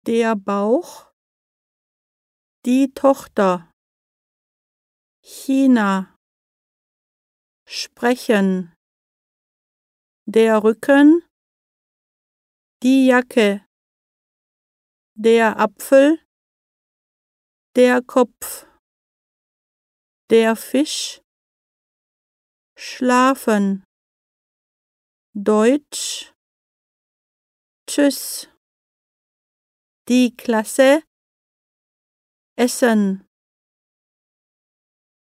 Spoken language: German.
der Bauch, die Tochter, China, sprechen, der Rücken, die Jacke, der Apfel, der Kopf, der Fisch, schlafen, Deutsch, tschüss, die Klasse, essen.